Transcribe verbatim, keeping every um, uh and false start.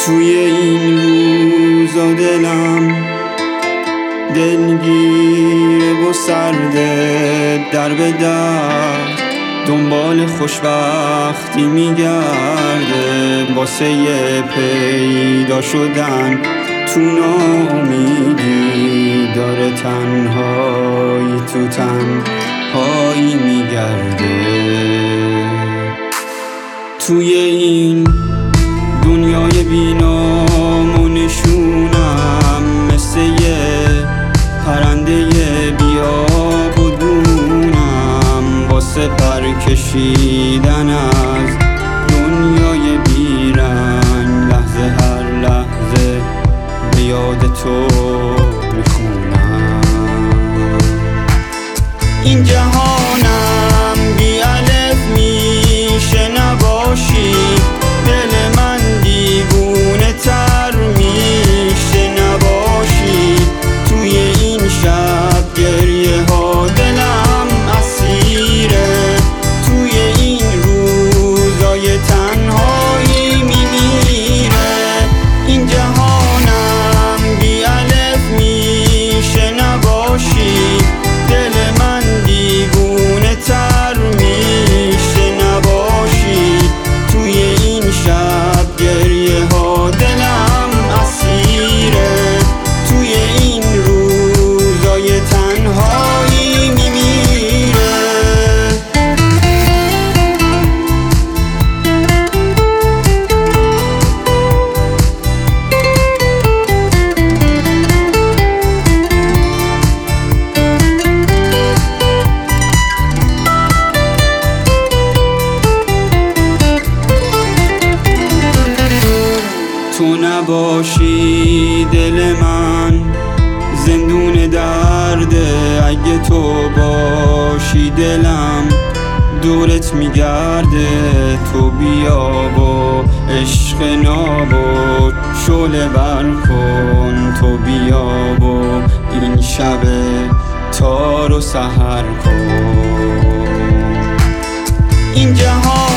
توی این روزا دلم دلگیره و سرده، در به در دنبال خوشبختی میگرده، واسه یه پیدا شدن تو ناامیدی داره تنهایی تو تنهایی میگرده. توی این دنیای بینام و نشونم مثل یه پرنده بیاب و دونم، واسه پر کشیدن از دنیای بیرنگ لحظه هر لحظه به یاد تو میخونم. این جهانم بی الف میشه نباشی، دل من دیوونه تر میشه نباشی. توی این شب گریه ها دلم اسیره، توی این روزای تنهایی میمیره. این جهانم بی الف میشه نباشی، دل من دیوونه تر میشه نباشی. توی این شب گریه ها دلم اسیره، توی این روزای تنهایی میمیره. تو نباشی دل من زندون درده، اگه تو باشی دلم دورت میگرده. تو بیا با عشق ناب و شعله بر کن، تو بیا با این شب تار و سحر کن. این جهان